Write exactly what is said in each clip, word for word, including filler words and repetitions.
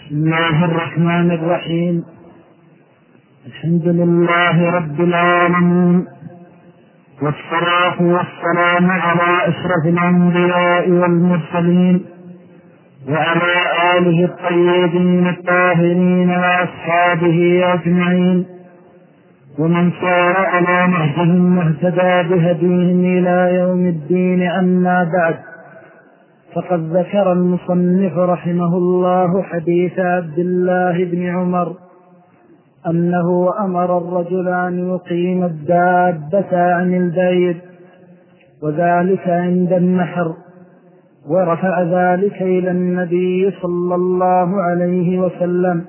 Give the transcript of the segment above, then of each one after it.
بسم الله الرحمن الرحيم. الحمد لله رب العالمين، والصلاة والسلام على أشرف الأنبياء والمرسلين وعلى آله الطيبين الطاهرين وأصحابه أجمعين ومن سار على نهجهم واهتدى بهديهم إلى يوم الدين. أما بعد، فقد ذكر المصنف رحمه الله حديث عبد الله بن عمر أنه أمر الرجل أن يقيم الدابة عن البعير، وذلك عند النحر، ورفع ذلك إلى النبي صلى الله عليه وسلم.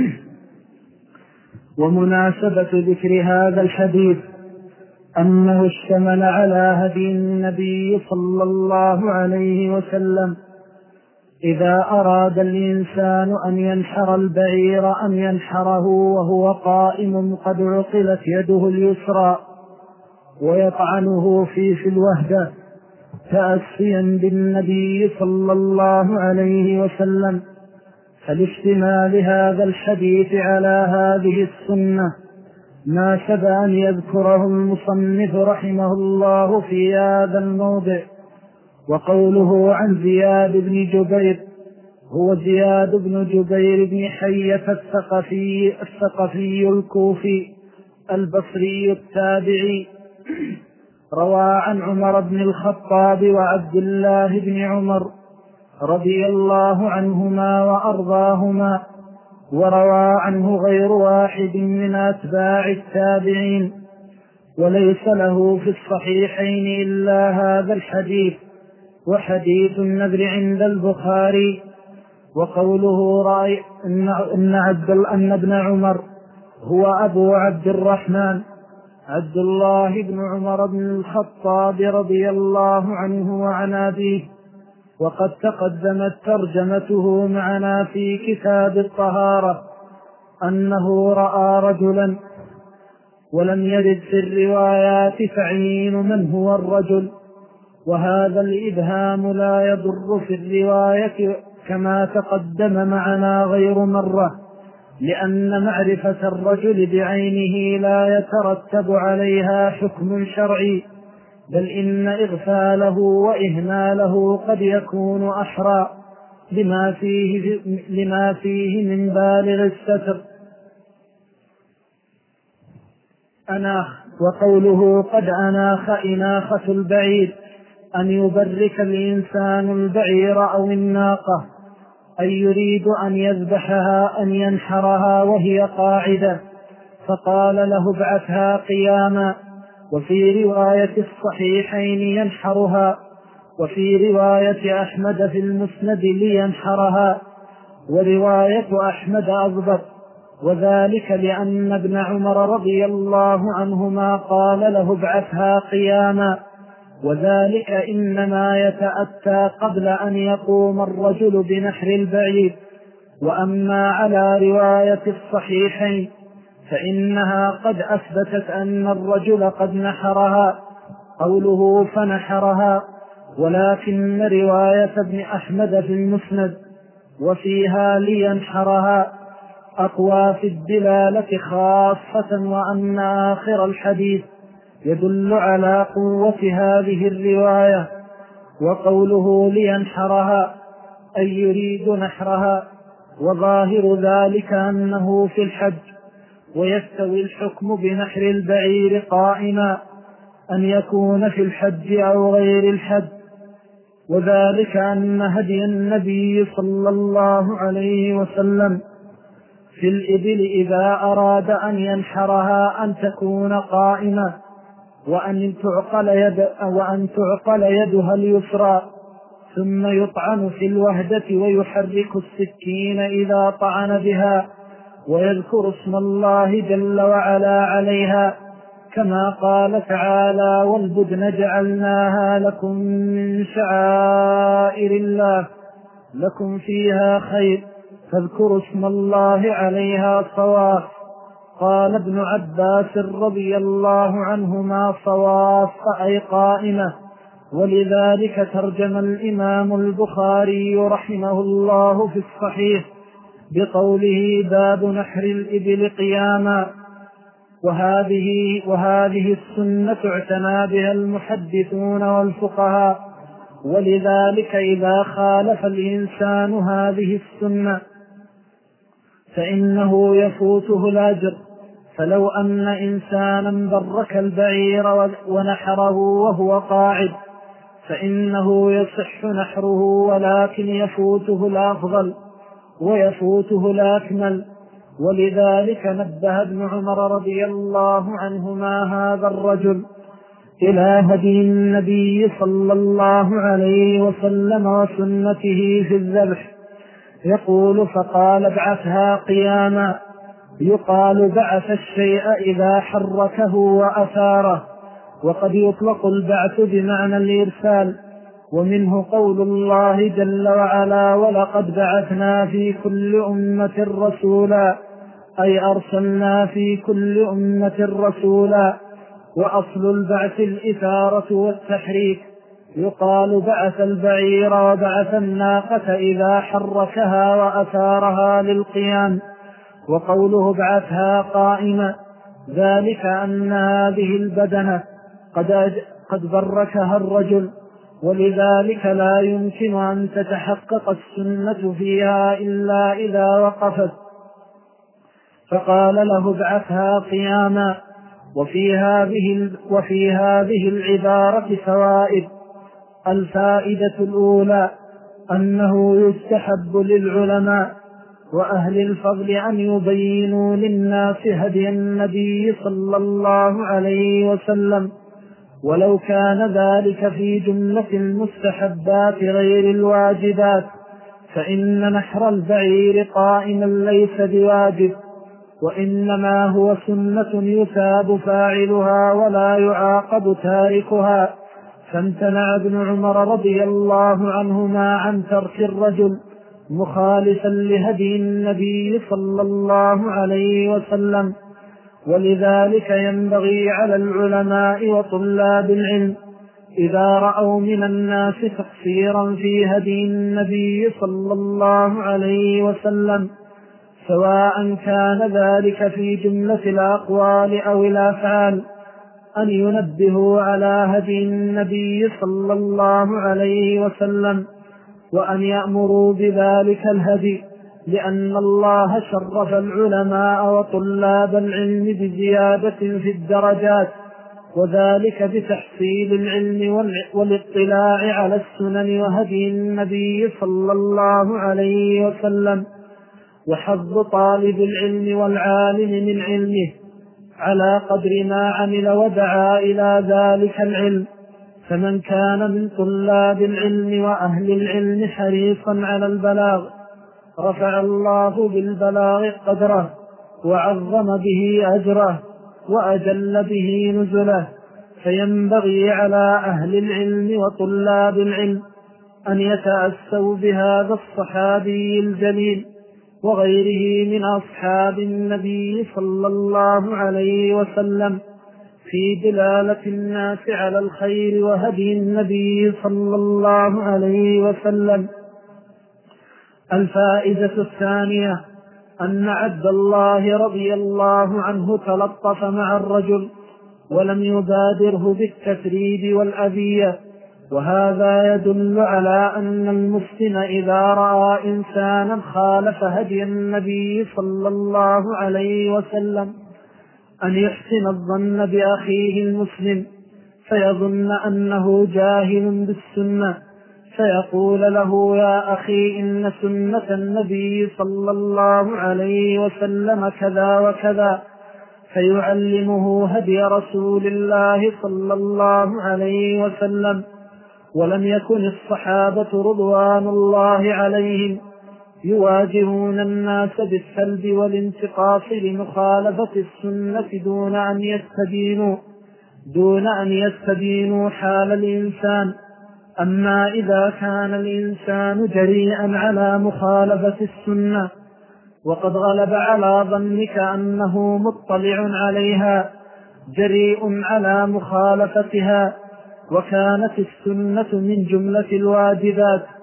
ومناسبة ذكر هذا الحديث أنه اشتمل على هدي النبي صلى الله عليه وسلم إذا أراد الإنسان أن ينحر البعير أن ينحره وهو قائم قد عقلت يده اليسرى، ويطعنه في في الوهدة تأسيا بالنبي صلى الله عليه وسلم. فلاشتمال هذا الحديث على هذه السنة ناسب أن يذكره المصنف رحمه الله في هذا الموضع. وقوله عن زياد بن جبير هو زياد بن جبير بن حية الثقفي الثقفي الكوفي البصري التابعي، روى عن عمر بن الخطاب وعبد الله بن عمر رضي الله عنهما وأرضاهما، وروى عنه غير واحد من أتباع التابعين، وليس له في الصحيحين إلا هذا الحديث وحديث النذر عند البخاري. وقوله رأي إن, عبد أن ابن عمر هو أبو عبد الرحمن عبد الله بن عمر بن الخطاب رضي الله عنه وعن أبيه، وقد تقدمت ترجمته معنا في كتاب الطهارة أنه رأى رجلا، ولم يرد في الروايات تعيين من هو الرجل، وهذا الإبهام لا يضر في الرواية كما تقدم معنا غير مرة، لأن معرفة الرجل بعينه لا يترتب عليها حكم شرعي، بل إن إغفاله وإهماله قد يكون أحرى لما فيه, لما فيه من بالغ الستر. أناخ. وقوله قد أناخ إناخة البعير أن يبرك الإنسان البعير أو الناقة، أي يريد أن يذبحها أن ينحرها وهي قاعدة، فقال له ابعثها قياما. وفي رواية الصحيحين ينحرها، وفي رواية أحمد في المسند لينحرها، ورواية أحمد أضبط، وذلك لأن ابن عمر رضي الله عنهما قال له ابعثها قياما، وذلك إنما يتأتى قبل أن يقوم الرجل بنحر البعير. وأما على رواية الصحيحين فإنها قد أثبتت أن الرجل قد نحرها، قوله فنحرها، ولكن رواية ابن أحمد في المسند وفيها لينحرها أقوى في الدلالة خاصة، وأن آخر الحديث يدل على قوة هذه الرواية. وقوله لينحرها أي يريد نحرها، وظاهر ذلك أنه في الحج، ويستوي الحكم بنحر البعير قائما أن يكون في الحج أو غير الحج، وذلك أن هدي النبي صلى الله عليه وسلم في الإبل إذا أراد أن ينحرها أن تكون قائمة، وأن تعقل, يد وأن تعقل يدها اليسرى، ثم يطعن في الوهدة ويحرك السكين إذا طعن بها، ويذكر اسم الله جل وعلا عليها، كما قال تعالى والبدن جعلناها لكم من شعائر الله لكم فيها خير فاذكروا اسم الله عليها صواف. قال ابن عباس رضي الله عنهما صواف أي قائمة، ولذلك ترجم الإمام البخاري رحمه الله في الصحيح بقوله باب نحر الإبل قياما. وهذه, وهذه السنة اعتنى بها المحدثون والفقهاء، ولذلك إذا خالف الإنسان هذه السنة فإنه يفوته الأجر. فلو أن إنسانا برك البعير ونحره وهو قاعد فإنه يصح نحره، ولكن يفوته الأفضل ويفوته الأكمل. ولذلك نبه ابن عمر رضي الله عنهما هذا الرجل إلى هدي النبي صلى الله عليه وسلم وسنته في الذبح، يقول فقال ابعثها قياما. يقال بعث الشيء إذا حركه وأثاره، وقد يطلق البعث بمعنى الإرسال. ومنه قول الله جل وعلا ولقد بعثنا في كل أمة رسولا، أي أرسلنا في كل أمة رسولا. وأصل البعث الإثارة والتحريك، يقال بعث البعير وبعث الناقة إذا حركها وأثارها للقيام. وقوله بعثها قائمة ذلك أن هذه البدنة قد, قد بركها الرجل، ولذلك لا يمكن أن تتحقق السنة فيها إلا إذا وقفت، فقال له ابعثها قياما. وفي هذه, وفي هذه العبارة فوائد. الفائدة الأولى أنه يستحب للعلماء وأهل الفضل أن يبينوا للناس هدي النبي صلى الله عليه وسلم، ولو كان ذلك في جملة المستحبات غير الواجبات، فإن نحر البعير قائما ليس بواجب، وإنما هو سنة يثاب فاعلها ولا يعاقب تاركها. فامتنع ابن عمر رضي الله عنهما عن ترك الرجل مخالفا لهدي النبي صلى الله عليه وسلم. ولذلك ينبغي على العلماء وطلاب العلم إذا رأوا من الناس تقصيرا في هدي النبي صلى الله عليه وسلم، سواء كان ذلك في جملة الأقوال أو الأفعال، أن ينبهوا على هدي النبي صلى الله عليه وسلم، وأن يأمروا بذلك الهدي، لأن الله شرف العلماء وطلاب العلم بزيادة في الدرجات، وذلك بتحصيل العلم والاطلاع على السنن وهدي النبي صلى الله عليه وسلم، وحظ طالب العلم والعالم من علمه على قدر ما عمل ودعا إلى ذلك العلم. فمن كان من طلاب العلم وأهل العلم حريصا على البلاغ رفع الله بالبلاغ قدره وعظم به أجره وأجل به نزله. فينبغي على أهل العلم وطلاب العلم أن يتأسوا بهذا الصحابي الجليل وغيره من أصحاب النبي صلى الله عليه وسلم في دلالة الناس على الخير وهدي النبي صلى الله عليه وسلم. الفائدة الثانية أن عبد الله رضي الله عنه تلطف مع الرجل ولم يبادره بالتثريب والأذية، وهذا يدل على أن المسلم إذا رأى إنسانا خالف هدي النبي صلى الله عليه وسلم أن يحسن الظن بأخيه المسلم، فيظن أنه جاهل بالسنة، فيقول له يا أخي إن سنة النبي صلى الله عليه وسلم كذا وكذا، فيعلمه هدي رسول الله صلى الله عليه وسلم. ولم يكن الصحابة رضوان الله عليهم يواجهون الناس بالسلب والانتقاص لمخالفة السنة دون أن يستبينوا دون أن يستبينوا حال الإنسان. أما إذا كان الإنسان جريئا على مخالفة السنة وقد غلب على ظنك أنه مطلع عليها جريء على مخالفتها، وكانت السنة من جملة الواجبات،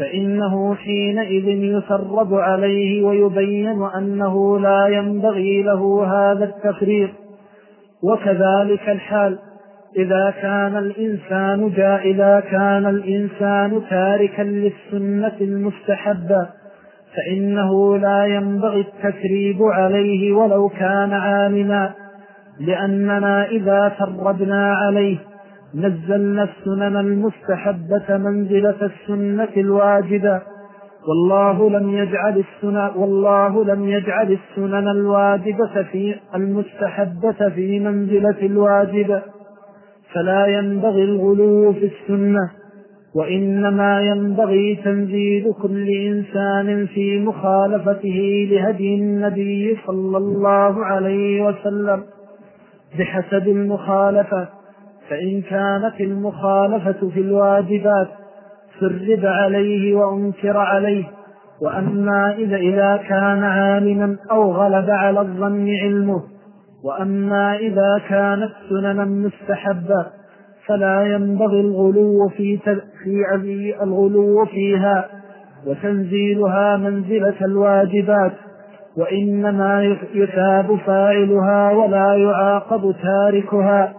فإنه حينئذ يسرب عليه ويبين أنه لا ينبغي له هذا التفريط. وكذلك الحال إذا كان الإنسان جائلا كان الإنسان تاركا للسنة المستحبة، فإنه لا ينبغي التسريب عليه ولو كان عالما، لأننا إذا تردنا عليه نزلنا السنن المستحبة منزلة السنة الواجبة، والله لم يجعل السنن والله لم يجعل السنن الواجبة في المستحبة في منزلة الواجبة، فلا ينبغي الغلو في السنة، وإنما ينبغي تنزيل كل إنسان في مخالفته لهدي النبي صلى الله عليه وسلم بحسب المخالفة. فإن كانت المخالفة في الواجبات سرب عليه وأنكر عليه، وأما إذا إذا كان عالما أو غلب على الظن علمه، وأما إذا كانت سننا مستحبة فلا ينبغي الغلو في في الغلو فيها وتنزيلها منزلة الواجبات، وإنما يثاب فاعلها ولا يعاقب تاركها.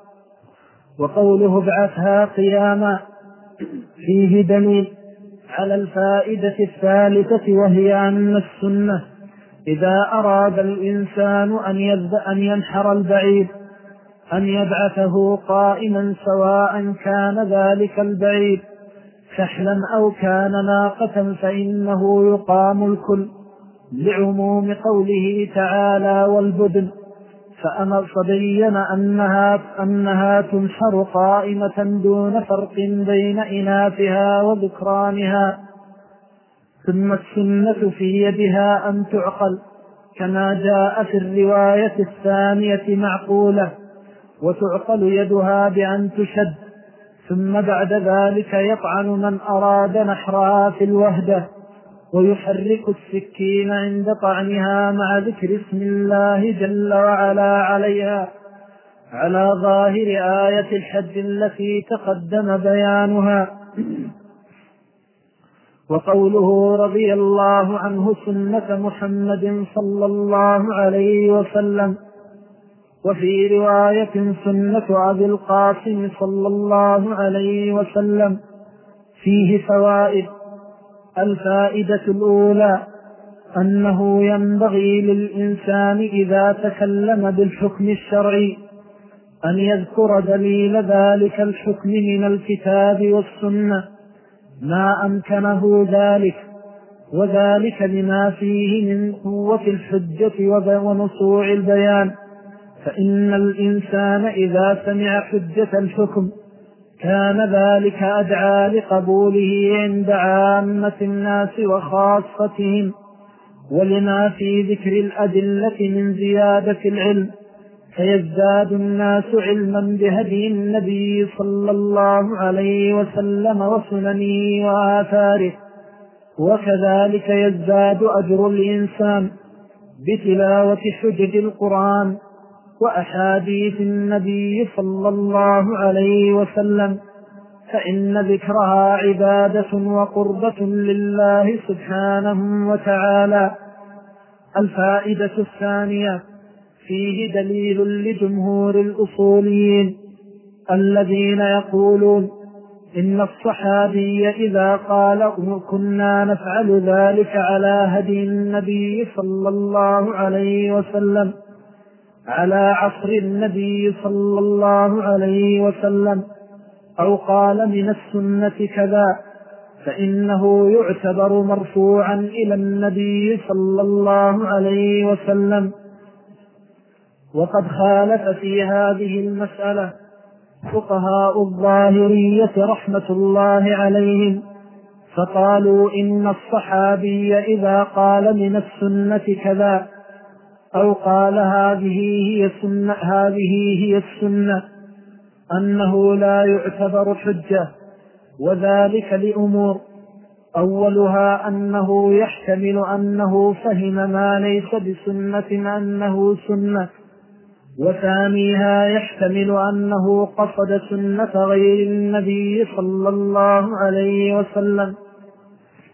وقوله ابعثها قياما فيه دليل على الفائدة الثالثة، وهي أن السنة إذا أراد الإنسان أن ينحر البعير أن يبعثه قائما، سواء كان ذلك البعير فحلا أو كان ناقة فإنه يقام الكل، لعموم قوله تعالى والبدن، فأمر فبين أنها, أنها تنحر قائمة دون فرق بين إناثها وذكرانها. ثم السنة في يدها أن تعقل كما جاء في الرواية الثانية معقولة، وتعقل يدها بأن تشد، ثم بعد ذلك يطعن من أراد نحرها في الوهدة، ويحرك السكين عند طعنها مع ذكر اسم الله جل وعلا عليها، على ظاهر آية الحج التي تقدم بيانها. وقوله رضي الله عنه سنة محمد صلى الله عليه وسلم، وفي رواية سنة أبي القاسم صلى الله عليه وسلم، فيه فوائد. الفائدة الأولى أنه ينبغي للإنسان إذا تكلم بالحكم الشرعي أن يذكر دليل ذلك الحكم من الكتاب والسنة ما أمكنه ذلك، وذلك لما فيه من قوة الحجة ونصوع البيان، فإن الإنسان إذا سمع حجة الحكم كان ذلك أدعى لقبوله عند عامة الناس وخاصتهم، ولما في ذكر الأدلة من زيادة العلم، فيزداد الناس علما بهدي النبي صلى الله عليه وسلم وسننه وآثاره، وكذلك يزداد أجر الإنسان بتلاوة حجج القرآن وأحاديث النبي صلى الله عليه وسلم، فإن ذكرها عبادة وقربة لله سبحانه وتعالى. الفائدة الثانية فيه دليل لجمهور الأصوليين الذين يقولون إن الصحابي إذا قال كنا نفعل ذلك على هدي النبي صلى الله عليه وسلم على عصر النبي صلى الله عليه وسلم، أو قال من السنة كذا، فإنه يعتبر مرفوعا إلى النبي صلى الله عليه وسلم. وقد خالف في هذه المسألة فقهاء الظاهرية رحمة الله عليهم، فقالوا إن الصحابي إذا قال من السنة كذا أو قال هذه هي السنة, هذه هي السنة أنه لا يعتبر حجة، وذلك لأمور: أولها أنه يحتمل أنه فهم ما ليس بسنة أنه سنة، وثانيها يحتمل أنه قصد سنة غير النبي صلى الله عليه وسلم،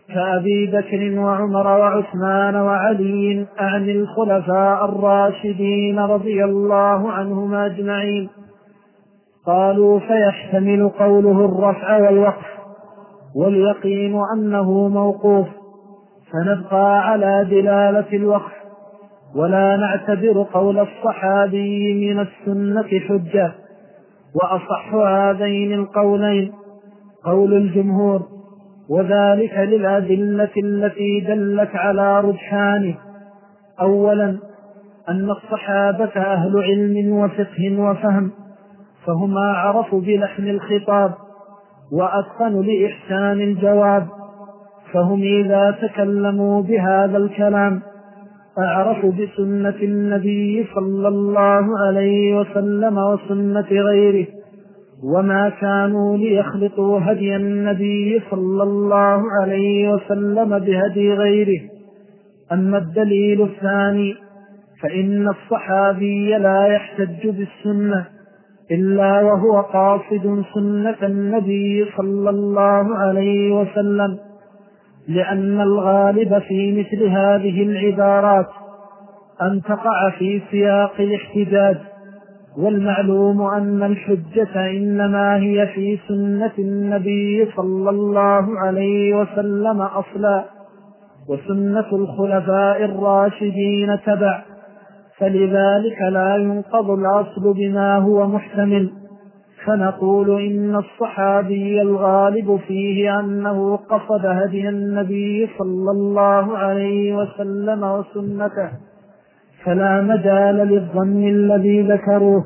كأبي بكر وعمر وعثمان وعلي، أعني الخلفاء الراشدين رضي الله عنهم أجمعين. قالوا: فيحتمل قوله الرفع والوقف، واليقين أنه موقوف، فنبقى على دلالة الوقف ولا نعتبر قول الصحابي من السنة حجة. وأصح هذين القولين قول الجمهور، وذلك للأدلة التي دلت على رجحانه. أولا، أن الصحابة أهل علم وفقه وفهم، فهم أعرف بلحن الخطاب وأتقن لإحسان الجواب، فهم إذا تكلموا بهذا الكلام أعرف بسنة النبي صلى الله عليه وسلم وسنة غيره، وما كانوا ليخلطوا هدي النبي صلى الله عليه وسلم بهدي غيره. أما الدليل الثاني، فإن الصحابي لا يحتج بالسنة إلا وهو قاصد سنة النبي صلى الله عليه وسلم، لأن الغالب في مثل هذه العبارات أن تقع في سياق الاحتجاج، والمعلوم أن الحجة إنما هي في سنة النبي صلى الله عليه وسلم أصلا، وسنة الخلفاء الراشدين تبع، فلذلك لا ينقض الأصل بما هو محتمل. فنقول إن الصحابي الغالب فيه أنه قصد هدي النبي صلى الله عليه وسلم وسنته، فلا مجال للظن الذي ذكروه.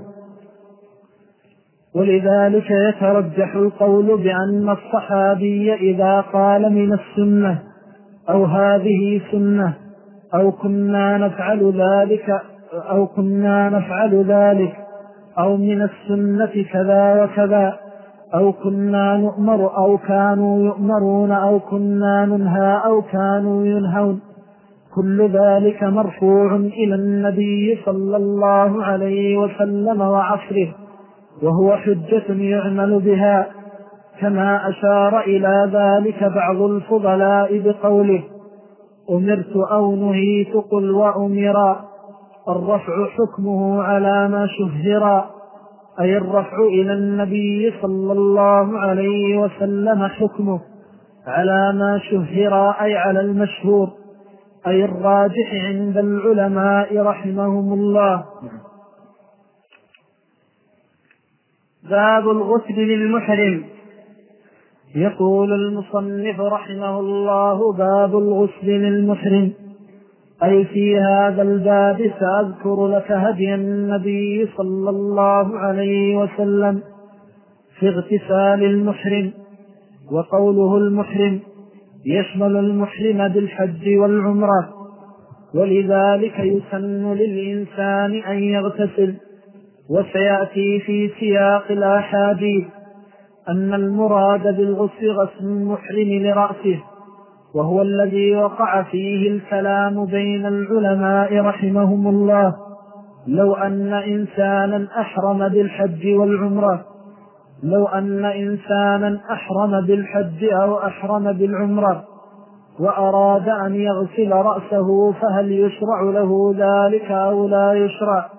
ولذلك يترجح القول بأن الصحابي إذا قال من السنة أو هذه سنة أو كنا نفعل ذلك أو كنا نفعل ذلك أو من السنة كذا وكذا أو كنا نؤمر أو كانوا يؤمرون أو كنا ننهى أو كانوا ينهون، كل ذلك مرفوع إلى النبي صلى الله عليه وسلم وعصره، وهو حجة يعمل بها، كما أشار إلى ذلك بعض الفضلاء بقوله: أمرت أو نهيت قل وأمرا، الرفع حكمه على ما شهرا، أي الرفع إلى النبي صلى الله عليه وسلم حكمه على ما شهرا، أي على المشهور، أي الراجح عند العلماء رحمهم الله. باب الغسل للمحرم. يقول المصنف رحمه الله: باب الغسل للمحرم، أي في هذا الباب سأذكر لك هدي النبي صلى الله عليه وسلم في اغتسال المحرم. وقوله المحرم يشمل المحرم بالحج والعمرة، ولذلك يسن للإنسان أن يغتسل. وسيأتي في سياق الأحاديث أن المراد بالغسل غسل المحرم لرأسه، وهو الذي وقع فيه الكلام بين العلماء رحمهم الله. لو أن إنسانا أحرم بالحج والعمرة لو أن إنسانا أحرم بالحج أو أحرم بالعمرة وأراد أن يغسل رأسه، فهل يشرع له ذلك أو لا يشرع؟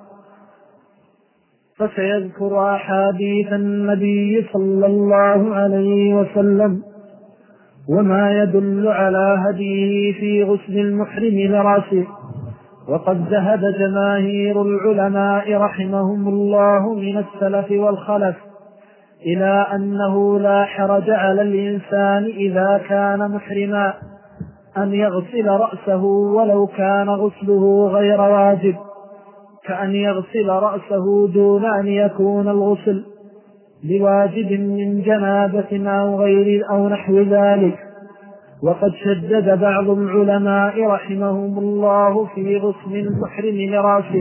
فسيذكر أحاديث النبي صلى الله عليه وسلم وما يدل على هديه في غسل المحرم لرأسه. وقد ذهب جماهير العلماء رحمهم الله من السلف والخلف إلى أنه لا حرج على الإنسان إذا كان محرما أن يغسل رأسه ولو كان غسله غير واجب، كأن يغسل رأسه دون أن يكون الغسل بواجب من جنابة أو غير أو نحو ذلك. وقد شدد بعض العلماء رحمهم الله في غسل المحرم لرأسه،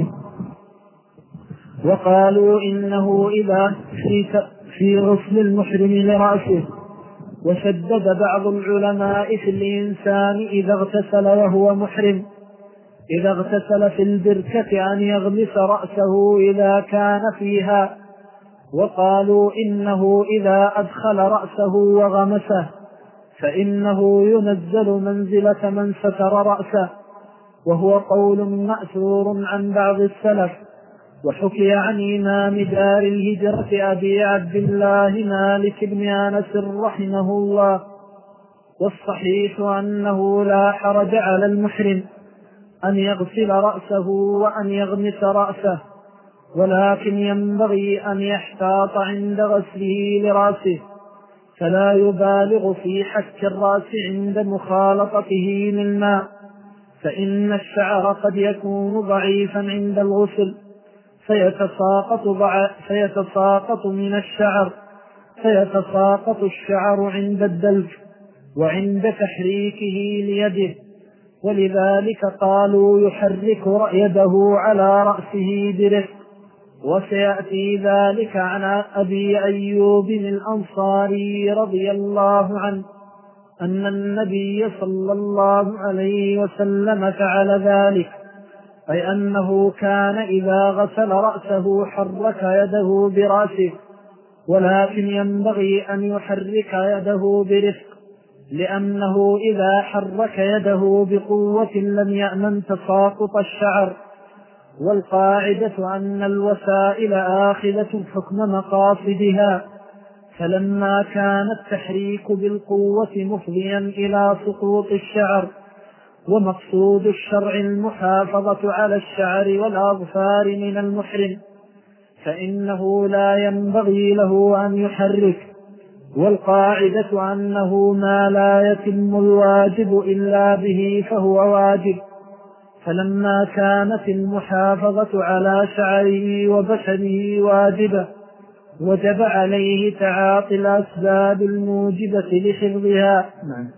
وقالوا إنه إذا في غسل المحرم لرأسه. وشدد بعض العلماء في الإنسان إذا اغتسل وهو محرم، إذا اغتسل في البركة أن يغمس رأسه إذا كان فيها. وقالوا إنه إذا أدخل رأسه وغمسه فإنه ينزل منزلة من ستر رأسه، وهو قول مأثور عن بعض السلف. وحكي عن إمام دار الهجرة أبي عبد الله مالك بن أنس رحمه الله: والصحيح أنه لا حرج على المحرم أن يغسل رأسه وأن يغمس رأسه، ولكن ينبغي أن يحتاط عند غسله لرأسه، فلا يبالغ في حك الرأس عند مخالطته للماء، فإن الشعر قد يكون ضعيفا عند الغسل فيتساقط, ضع... فيتساقط من الشعر فيتساقط الشعر عند الدلك وعند تحريكه ليده، ولذلك قالوا يحرك يده على رأسه برفق. وسيأتي ذلك عن أبي أيوب الأنصاري رضي الله عنه أن النبي صلى الله عليه وسلم فعل ذلك، أي أنه كان إذا غسل رأسه حرك يده برأسه، ولكن ينبغي أن يحرك يده برفق، لأنه إذا حرك يده بقوة لم يأمن تساقط الشعر. والقاعدة أن الوسائل آخذة حكم مقاصدها، فلما كان التحريك بالقوة مفضيا إلى سقوط الشعر، ومقصود الشرع المحافظة على الشعر والأظفار من المحرم، فإنه لا ينبغي له أن يحرك. والقاعدة أنه ما لا يتم الواجب إلا به فهو واجب، فلما كانت المحافظة على شعره وبشره واجبة، وجب عليه تعاطي الأسباب الموجبة لحفظها. نعم.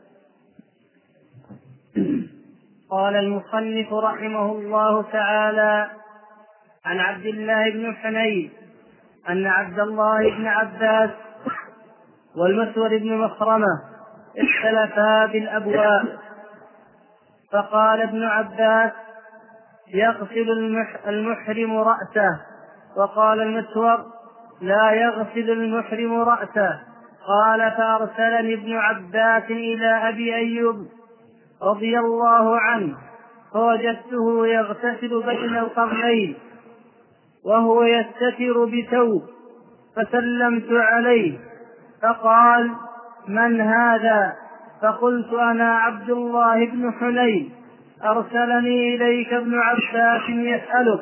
قال المصنف رحمه الله تعالى: عن عبد الله بن حنين أن عبد الله بن عباس والمسور بن مخرمة اختلفا بالأبواء، فقال ابن عباس: يغسل المحرم رأسه، وقال المسور: لا يغسل المحرم رأسه. قال: فأرسلني ابن عباس إلى أبي أيوب رضي الله عنه، فوجدته يغتسل بين القرنين وهو يستتر بثوب، فسلمت عليه فقال: من هذا؟ فقلت: أنا عبد الله بن حنين، أرسلني إليك ابن عباس يسألك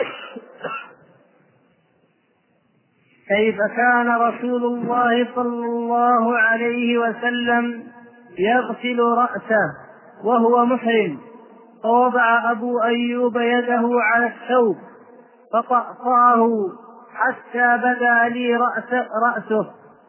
كيف كان رسول الله صلى الله عليه وسلم يغسل رأسه وهو محرم. فوضع أبو أيوب يده على الثوب فطأطاه حتى بدا لي رأس رأسه،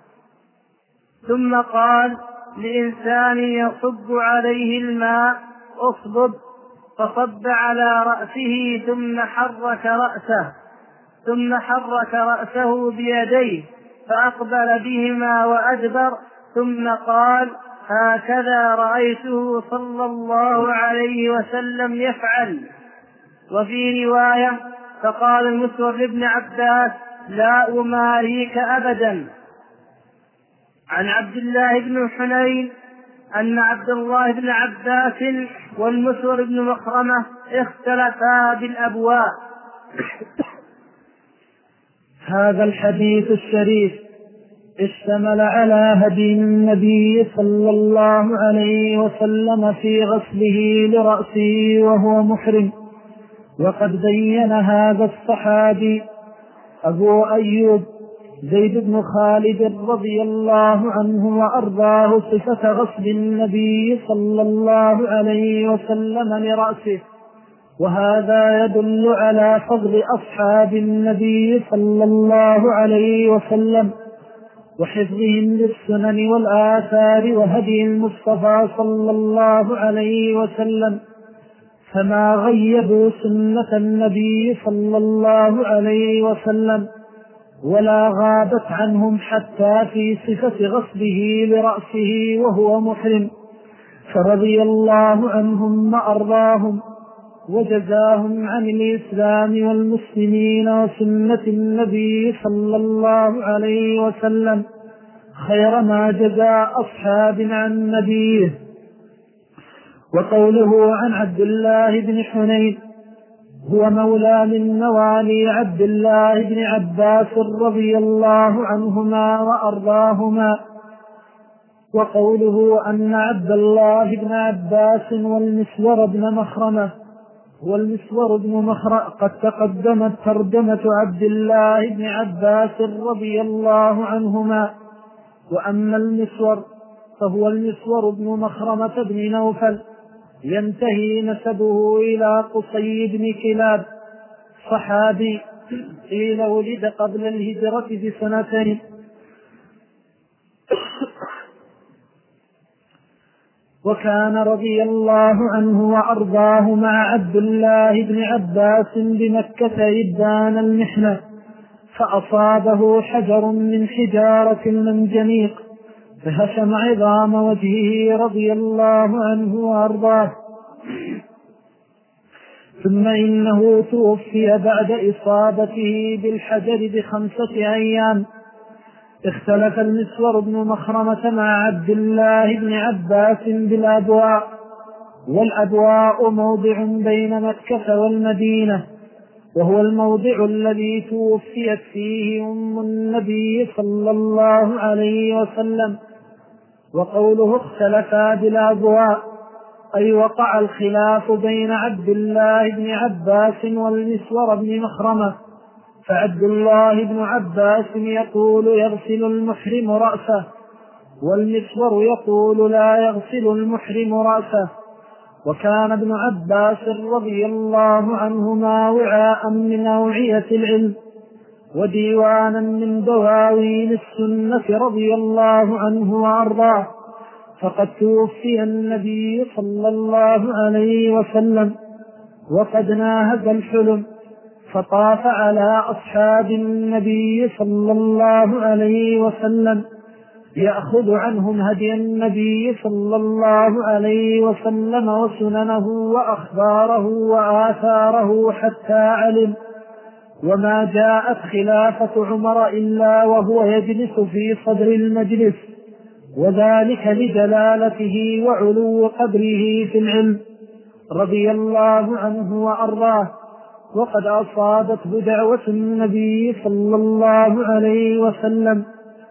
ثم قال لإنسان يصب عليه الماء: اصبب. فصب على رأسه ثم حرك رأسه ثم حرك رأسه بيديه فأقبل بهما وأدبر، ثم قال: هكذا رأيته صلى الله عليه وسلم يفعل. وفي رواية: فقال المسور لابن عباس: لا أماريك أبدا. عن عبد الله بن حنين أن عبد الله بن عباس والمسور بن مخرمة اختلفا بالأبواء. هذا الحديث الشريف اشتمل على هدي النبي صلى الله عليه وسلم في غسله لرأسه وهو محرم، وقد بين هذا الصحابي أبو أيوب زيد بن خالد رضي الله عنه وأرضاه صفة غسل النبي صلى الله عليه وسلم لرأسه، وهذا يدل على فضل أصحاب النبي صلى الله عليه وسلم وحفظهم للسنن والآثار وهدي المصطفى صلى الله عليه وسلم، فما غيبوا سنة النبي صلى الله عليه وسلم ولا غابت عنهم حتى في صفة غسله لرأسه وهو محرم، فرضي الله عنهم وأرضاهم وجزاهم عن الإسلام والمسلمين وسنة النبي صلى الله عليه وسلم خير ما جزاء أصحاب عن نبيه. وقوله عن عبد الله بن حنين هو مولى من موالي عبد الله بن عباس رضي الله عنهما وأرضاهما. وقوله أن عبد الله بن عباس والمسور بن مخرمة والمسور بن مخرمة قد تقدمت ترجمة عبد الله بن عباس رضي الله عنهما. وأما المسور فهو المسور بن مخرمة بن نوفل ينتهي نسبه إلى قصي بن كلاب صحابي قيل ولد قبل الهجرة بسنتين. وكان رضي الله عنه وأرضاه مع عبد الله بن عباس بمكة إبان المحنة فأصابه حجر من حجارة المنجنيق فهشم عظام وجهه رضي الله عنه وأرضاه. ثم إنه توفي بعد إصابته بالحجر بخمسة أيام. اختلف المسور بن مخرمة مع عبد الله بن عباس بالأبواء، والأبواء موضع بين مكة والمدينة، وهو الموضع الذي توفيت فيه أم النبي صلى الله عليه وسلم. وقوله اختلفا بالأبواء أي وقع الخلاف بين عبد الله بن عباس والمسور بن مخرمة، فعبد الله بن عباس يقول يغسل المحرم رأسه، والمسور يقول لا يغسل المحرم رأسه. وكان ابن عباس رضي الله عنهما وعاء من أوعية العلم وديوانا من دواوين السنة رضي الله عنه وأرضاه. فقد توفي النبي صلى الله عليه وسلم وقد ناهز الحلم، فطاف على أصحاب النبي صلى الله عليه وسلم يأخذ عنهم هدي النبي صلى الله عليه وسلم وسننه وأخباره وآثاره حتى علم. وما جاءت خلافة عمر إلا وهو يجلس في صدر المجلس، وذلك لجلالته وعلو قدره في العلم رضي الله عنه وأرضاه. وقد أصابته دعوة النبي صلى الله عليه وسلم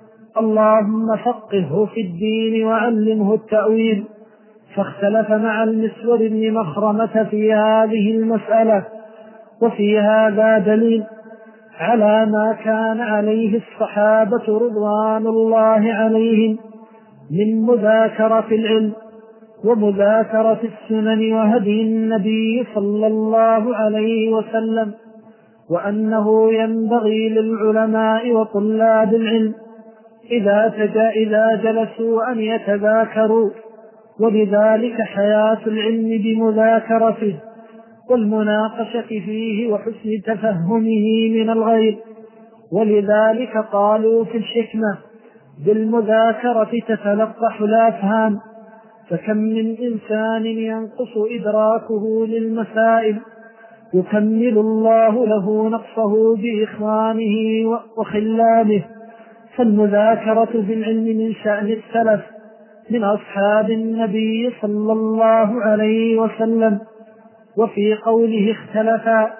اللهم فقهه في الدين وعلمه التأويل، فاختلف مع المسور بن مخرمة في هذه المسألة. وفي هذا دليل على ما كان عليه الصحابة رضوان الله عليهم من مذاكرة العلم ومذاكرة السنن وهدي النبي صلى الله عليه وسلم، وأنه ينبغي للعلماء وطلاب العلم إذا, إذا جلسوا أن يتذاكروا، ولذلك حياة العلم بمذاكرته والمناقشة فيه وحسن تفهمه من الغير. ولذلك قالوا في الحكمة بالمذاكرة تتلقح الأفهام، فكم من إنسان ينقص إدراكه للمسائل يكمل الله له نقصه بإخوانه وخلانه. فالمذاكرة في العلم من شأن السلف من أصحاب النبي صلى الله عليه وسلم. وفي قوله اختلفا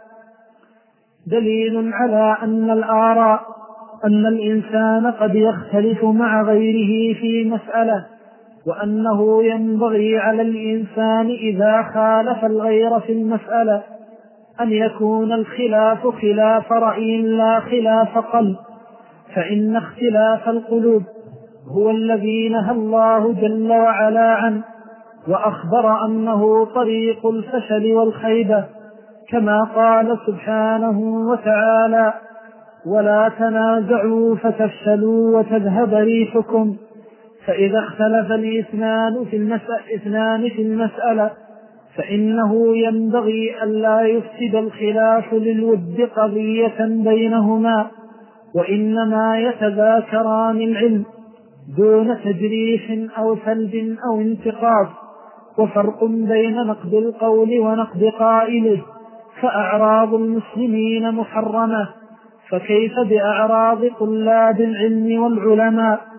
دليل على أن الآراء أن الإنسان قد يختلف مع غيره في مسألة، وأنه ينبغي على الإنسان إذا خالف الغير في المسألة أن يكون الخلاف خلاف رأي لا خلاف قلب، فإن اختلاف القلوب هو الذي نهى الله جل وعلا عنه، وأخبر أنه طريق الفشل والخيبة، كما قال سبحانه وتعالى ولا تنازعوا فتفشلوا وتذهب ريحكم. فإذا اختلف الاثنان في المسألة, اثنان في المسألة فإنه ينبغي ألا يفسد الخلاف للود قضية بينهما، وإنما يتذاكران العلم دون تجريح أو سلب أو انتقاص. وفرق بين نقد القول ونقد قائله، فأعراض المسلمين محرمة، فكيف بأعراض طلاب العلم والعلماء؟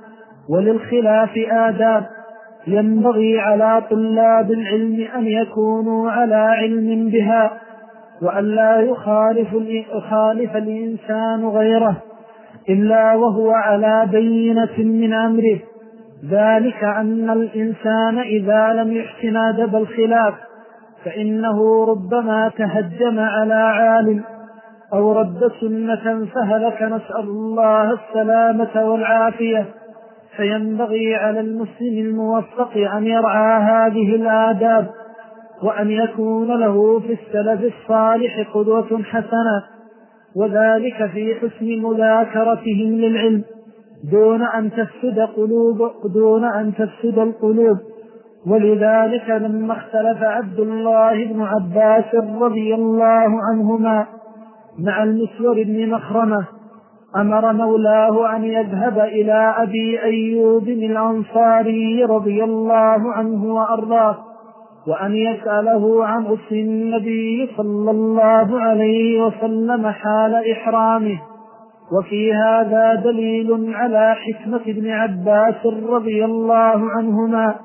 وللخلاف آداب، ينبغي على طلاب العلم أن يكونوا على علم بها، وأن لا يخالف, يخالف الإنسان غيره إلا وهو على بينة من أمره، ذلك أن الإنسان إذا لم يحسن أدب الخلاف فإنه ربما تهجم على عالم أو رد سنة فهلك، نسأل الله السلامة والعافية. فينبغي على المسلم الموفق أن يرعى هذه الآداب، وأن يكون له في السلف الصالح قدوة حسنة، وذلك في حسن مذاكرتهم للعلم دون أن تفسد قلوب دون أن تفسد القلوب. ولذلك لما اختلف عبد الله بن عباس رضي الله عنهما مع المسور بن مخرمة أمر مولاه أن يذهب إلى أبي أيوب الأنصاري رضي الله عنه وأرضاه وأن يسأله عن غسل النبي صلى الله عليه وسلم حال إحرامه. وفي هذا دليل على حكمة ابن عباس رضي الله عنهما،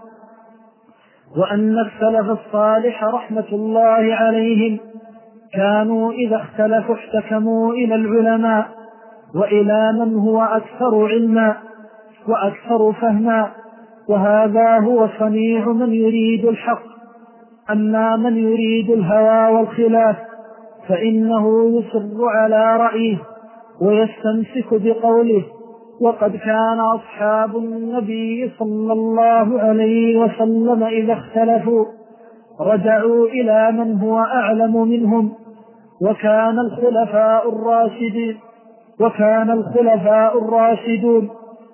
وأن السلف الصالح رحمة الله عليهم كانوا إذا اختلفوا احتكموا إلى العلماء وإلى من هو أكثر علما وأكثر فهما، وهذا هو صنيع من يريد الحق. أما من يريد الهوى والخلاف فإنه يصر على رأيه ويستمسك بقوله. وقد كان أصحاب النبي صلى الله عليه وسلم إذا اختلفوا رجعوا إلى من هو أعلم منهم، وكان الخلفاء الراشدين وكان الخلفاء الراشدون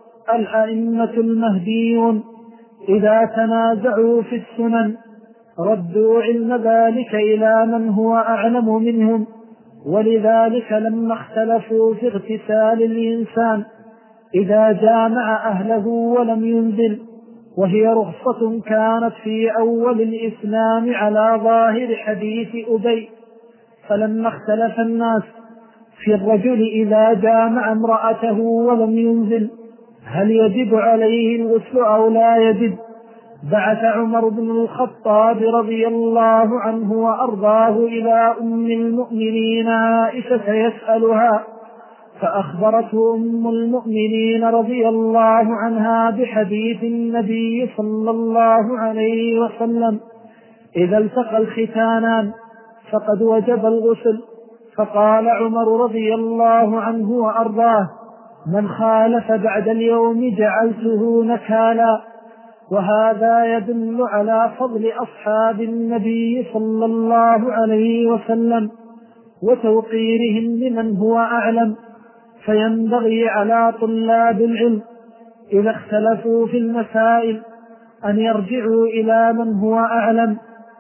الأئمة المهديون إذا تنازعوا في السنن ردوا علم ذلك إلى من هو أعلم منهم. ولذلك لما اختلفوا في اغتسال الإنسان إذا جامع أهله ولم ينزل، وهي رخصة كانت في أول الإسلام على ظاهر حديث أبي، فلما اختلف الناس في الرجل إذا جامع امرأته ولم ينزل هل يجب عليه الغسل أو لا يجب، بعث عمر بن الخطاب رضي الله عنه وأرضاه إلى أم المؤمنين عائشة يسألها، فأخبرته أم المؤمنين رضي الله عنها بحديث النبي صلى الله عليه وسلم إذا التقى الختانان فقد وجب الغسل. فقال عمر رضي الله عنه وأرضاه: من خالف بعد اليوم جعلته نكالا. وهذا يدل على فضل أصحاب النبي صلى الله عليه وسلم وتوقيرهم لمن هو أعلم. فينبغي على طلاب العلم إذا اختلفوا في المسائل أن يرجعوا إلى من هو أعلم،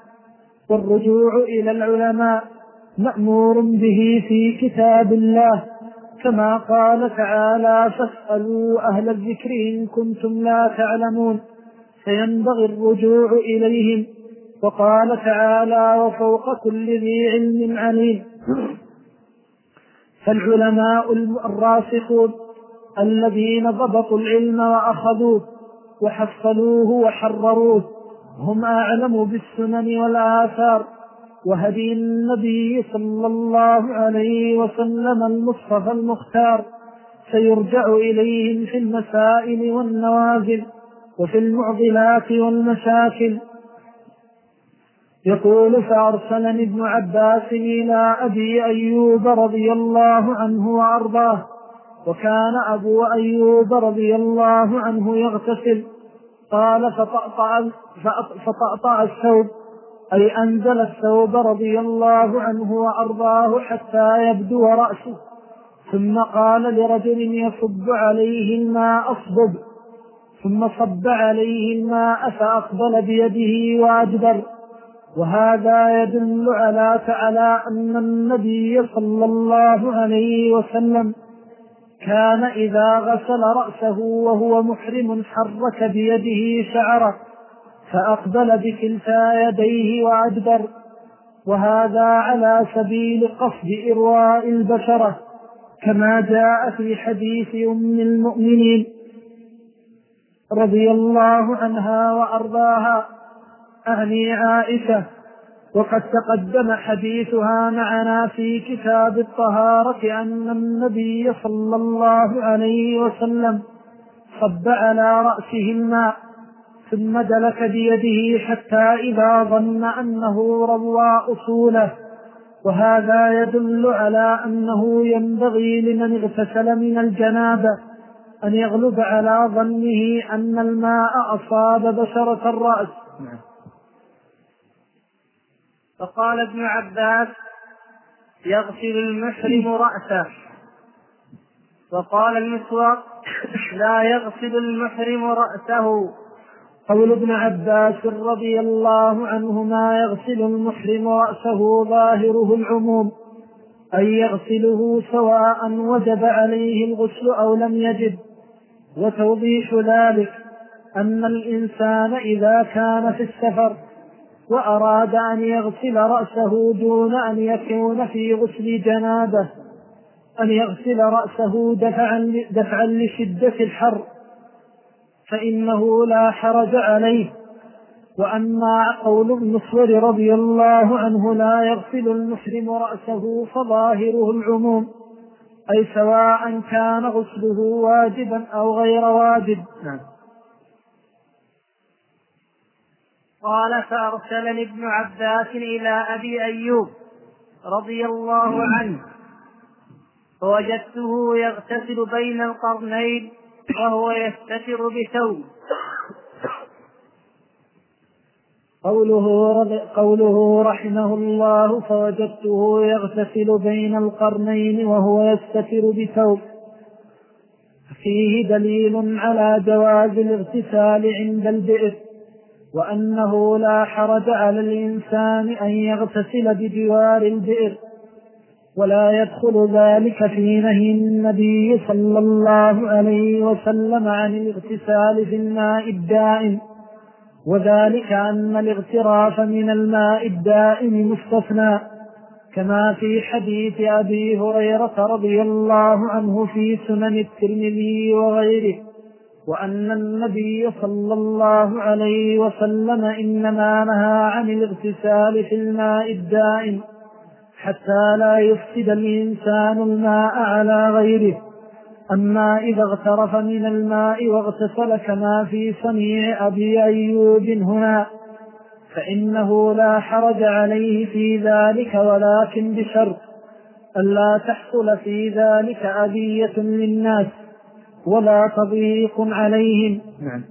والرجوع إلى العلماء مأمور به في كتاب الله، كما قال تعالى: فاسألوا أهل الذكر إن كنتم لا تعلمون. فينبغي الرجوع إليهم. وقال تعالى: وفوق كل ذي علم عليم. فالعلماء الراسخون الذين ضبطوا العلم وأخذوه وحصلوه وحرروه هم أعلم بالسنن والآثار وهدي النبي صلى الله عليه وسلم المصطفى المختار، فيرجع إليهم في المسائل والنوازل وفي المعضلات والمشاكل. يقول: فأرسلني ابن عباس إلى أبي أيوب رضي الله عنه وأرضاه، وكان أبو أيوب رضي الله عنه يغتسل. قال: فطأطأ, فطأطأ الثوب، أي أنزل الثوب رضي الله عنه وأرضاه حتى يبدو رأسه، ثم قال لرجل يصب عليه الماء: أصبب. ثم صب عليه الماء فأقبل بيده وأدبر. وهذا يدل على تعالى أن النبي صلى الله عليه وسلم كان إذا غسل رأسه وهو محرم حرك بيده شعره فأقبل بكلتا يديه وأدبر، وهذا على سبيل قصد إرواء البشرة، كما جاء في حديث أم المؤمنين: رضي الله عنها وأرضاها، أعني عائشة، وقد تقدم حديثها معنا في كتاب الطهارة أن النبي صلى الله عليه وسلم صب على رأسه الماء ثم دلك بيده حتى إذا ظن أنه روى أصوله، وهذا يدل على أنه ينبغي لمن اغتسل من الجنابة أن يغلب على ظنه أن الماء أصاب بشرة الرأس. فقال ابن عباس: يغسل المحرم رأسه. وقال المسواق: لا يغسل المحرم رأسه. قول ابن عباس رضي الله عنهما: يغسل المحرم رأسه، ظاهره العموم، أي يغسله سواء وجب عليه الغسل أو لم يجب. وتوضيح ذلك أن الإنسان إذا كان في السفر وأراد أن يغسل رأسه دون أن يكون في غسل جنابه، أن يغسل رأسه دفعا, دفعا لشدة الحر، فإنه لا حرج عليه. وأما قول المسور رضي الله عنه: لا يغسل المحرم رأسه، فظاهره العموم، أي سواء كان غسله واجبا أو غير واجب. قال: فأرسلني ابن عباس إلى أبي أيوب رضي الله عنه، فوجدته يغتسل بين القرنين وهو يستتر بثوب. قوله, قوله رحمه الله: فوجدته يغتسل بين القرنين وهو يستتر بثوب، فيه دليل على جواز الاغتسال عند البئر، وأنه لا حرج على الإنسان أن يغتسل بجوار البئر، ولا يدخل ذلك في نهي النبي صلى الله عليه وسلم عن الاغتسال في الماء الدائم، وذلك أن الاغتراف من الماء الدائم مستثنى، كما في حديث أبي هريرة رضي الله عنه في سنن الترمذي وغيره، وأن النبي صلى الله عليه وسلم إنما نهى عن الاغتسال في الماء الدائم حتى لا يفسد الإنسان الماء على غيره. أما إذا اغترف من الماء واغتسل كما في صنيع أبي أيوب هنا فإنه لا حرج عليه في ذلك، ولكن بشرط ألا تحصل في ذلك أذية للناس ولا تضييق عليهم. نعم.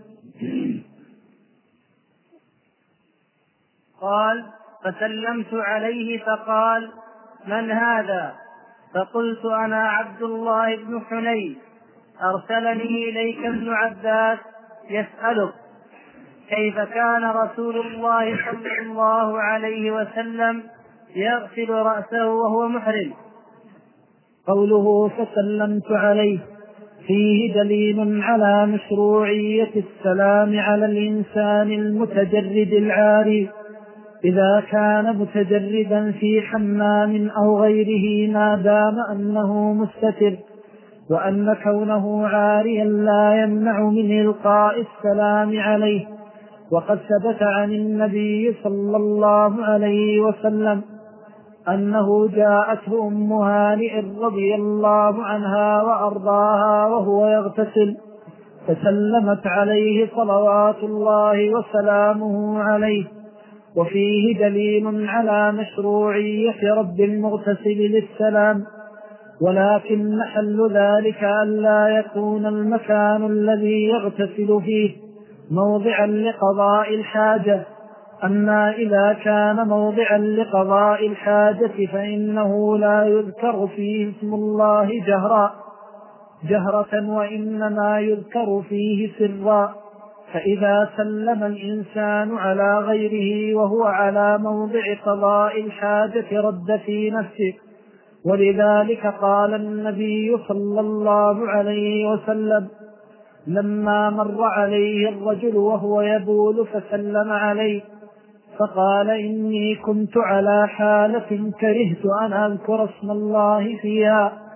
قال: فسلمت عليه فقال: من هذا؟ فقلت: أنا عبد الله بن حنين، أرسلني إليك ابن عباس يسألك كيف كان رسول الله صلى الله عليه وسلم يغسل رأسه وهو محرم. قوله فسلمت عليه فيه دليل على مشروعية السلام على الإنسان المتجرد العاري إذا كان متجردا في حمام أو غيره، ما دام أنه مستتر، وأن كونه عاريا لا يمنع من إلقاء السلام عليه. وقد ثبت عن النبي صلى الله عليه وسلم أنه جاءته أم هانئ رضي الله عنها وأرضاها وهو يغتسل فسلمت عليه صلوات الله وسلامه عليه، وفيه دليل على مشروعية رد المغتسل للسلام، ولكن محل ذلك ألا يكون المكان الذي يغتسل فيه موضعا لقضاء الحاجة. أما إذا كان موضعا لقضاء الحاجة فإنه لا يذكر فيه اسم الله جهرا جهرة وإنما يذكر فيه سرا، فإذا سلم الإنسان على غيره وهو على موضع قضاء الحاجة رد في نفسه. ولذلك قال النبي صلى الله عليه وسلم لما مر عليه الرجل وهو يبول فسلم عليه فقال: إني كنت على حالة كرهت أن أذكر اسم الله فيها،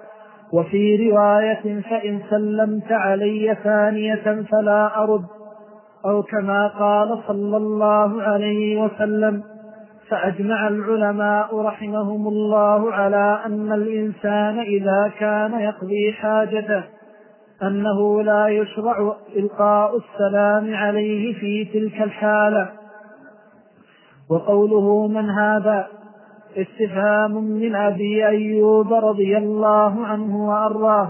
وفي رواية فإن سلمت علي ثانية فلا أرد، أو كما قال صلى الله عليه وسلم. فأجمع العلماء رحمهم الله على أن الإنسان إذا كان يقضي حاجته أنه لا يشرع إلقاء السلام عليه في تلك الحالة. وقوله من هذا استفهام من أبي أيوب رضي الله عنه وأرضاه.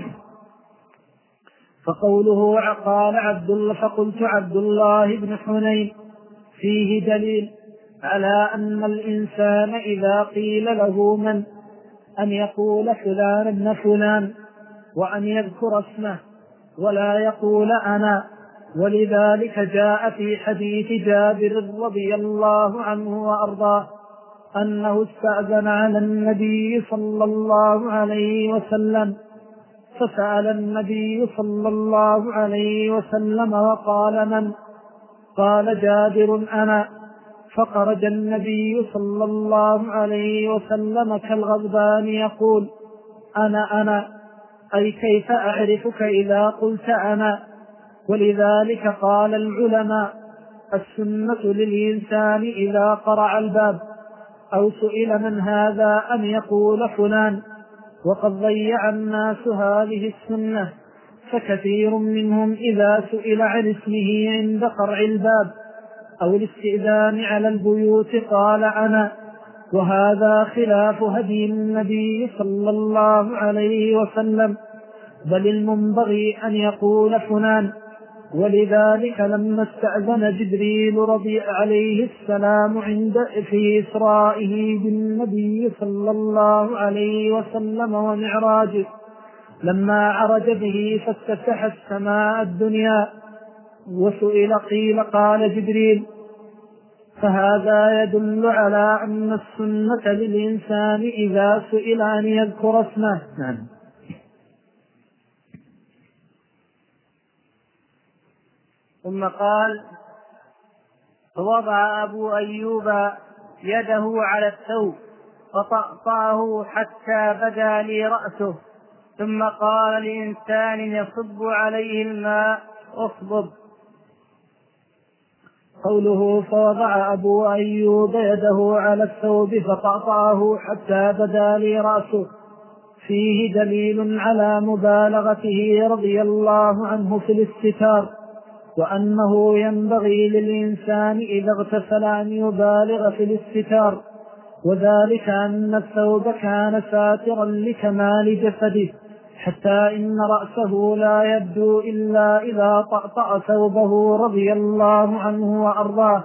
فقوله قال عبد الله فقلت عبد الله بن حنين فيه دليل على أن الإنسان إذا قيل له من أن يقول فلان ابن فلان وأن يذكر اسمه ولا يقول أنا. ولذلك جاء في حديث جابر رضي الله عنه وأرضاه أنه استأذن على النبي صلى الله عليه وسلم فسأل النبي صلى الله عليه وسلم وقال من؟ قال جابر أنا. فخرج النبي صلى الله عليه وسلم كالغضبان يقول أنا أنا، أي كيف أعرفك إذا قلت أنا؟ ولذلك قال العلماء السنة للإنسان إذا قرع الباب أو سئل من هذا أن يقول فلان، وقد ضيع الناس هذه السنة، فكثير منهم إذا سئل عن اسمه عند قرع الباب أو الاستئذان على البيوت قال أنا، وهذا خلاف هدي النبي صلى الله عليه وسلم، بل المنبغي أن يقول فلان. ولذلك لما استأذن جبريل رضي عليه السلام عند في إسرائه بالنبي صلى الله عليه وسلم ومعراجه لما عرج به فافتتح السماء الدنيا وسئل قيل قال جبريل. فهذا يدل على أن السنة للإنسان إذا سئل أن يذكر اسمه. نعم. ثم قال فوضع أبو أيوب يده على الثوب فطأطأه حتى بدا لي رأسه، ثم قال لإنسان يصب عليه الماء اصبب. قوله فوضع أبو أيوب يده على الثوب فطأطأه حتى بدا لي رأسه فيه دليل على مبالغته رضي الله عنه في الاستتار، وأنه ينبغي للإنسان إذا اغتسل أن يبالغ في الاستتار، وذلك أن الثوب كان ساترا لكمال جسده حتى إن رأسه لا يبدو إلا إذا طأطأ ثوبه رضي الله عنه وأرضاه.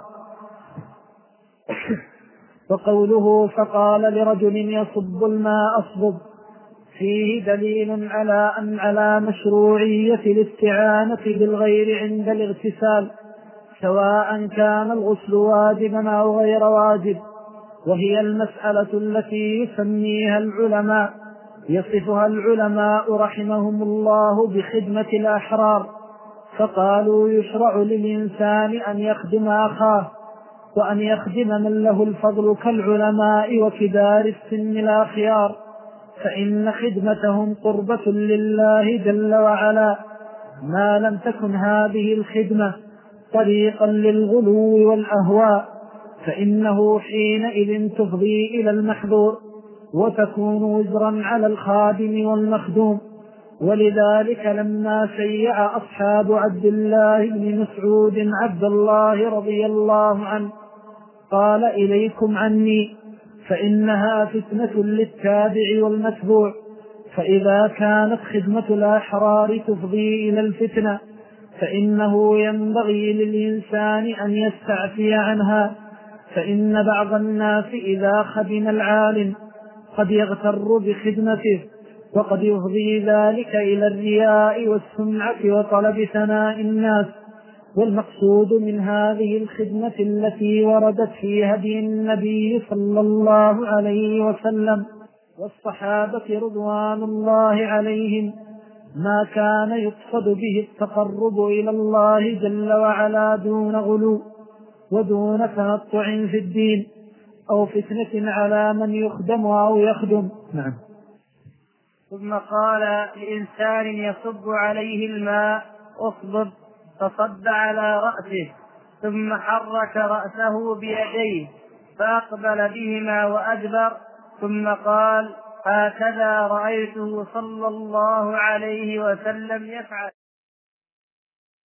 وقوله فقال لرجل يصب الماء أصبب فيه دليل على أن على مشروعية الاستعانة بالغير عند الاغتسال، سواء كان الغسل واجبا أو غير واجب، وهي المسألة التي يسميها العلماء يصفها العلماء رحمهم الله بخدمة الأحرار، فقالوا يشرع للإنسان أن يخدم أخاه وأن يخدم من له الفضل كالعلماء وكبار السن الأخيار، فإن خدمتهم قربة لله جل وعلا، ما لم تكن هذه الخدمة طريقا للغلو والأهواء، فإنه حينئذ تفضي إلى المحظور وتكون وزرا على الخادم والمخدوم. ولذلك لما شيع أصحاب عبد الله بن مسعود عبد الله رضي الله عنه قال إليكم عني، فإنها فتنة للتابع والمتبوع، فإذا كانت خدمة الأحرار تفضي إلى الفتنة فإنه ينبغي للإنسان أن يستعفي عنها، فإن بعض الناس إذا خدم العالم قد يغتر بخدمته، وقد يفضي ذلك إلى الرياء والسمعة وطلب ثناء الناس. والمقصود من هذه الخدمة التي وردت في هدي النبي صلى الله عليه وسلم والصحابة رضوان الله عليهم ما كان يقصد به التقرب إلى الله جل وعلا دون غلو ودون تنطع في الدين أو فتنة على من يخدم أو يخدم. نعم. ثم قال لإنسان يصب عليه الماء اصبب، فصب على رأسه، ثم حرك رأسه بيديه فأقبل بهما وأدبر، ثم قال هكذا رأيته صلى الله عليه وسلم يفعل.